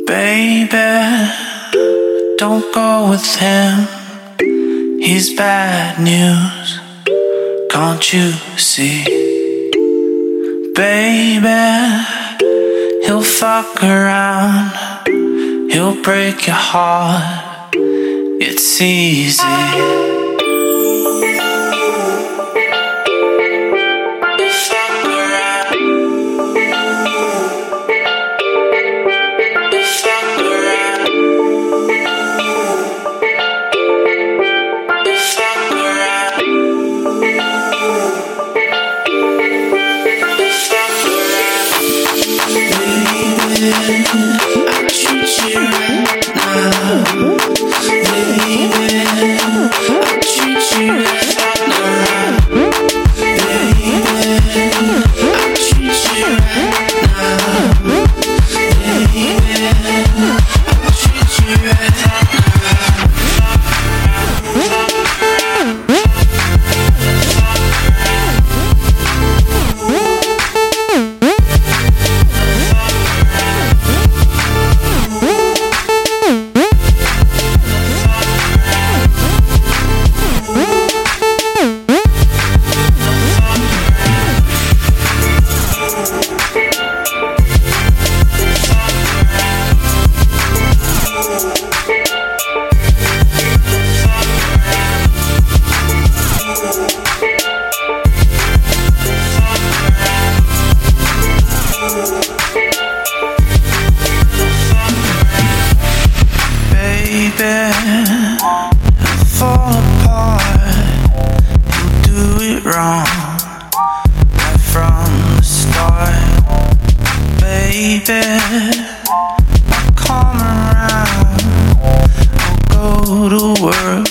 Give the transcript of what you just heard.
Baby, don't go with him. He's bad news, can't you see? Baby, he'll fuck around, he'll break your heart, it's easy. I treat you right now, baby. I treat you right now, baby. I treat you right now, baby. I treat you right now. He'll fall apart, he'll do it wrong right from the start. Baby, I'll come around, I'll go to work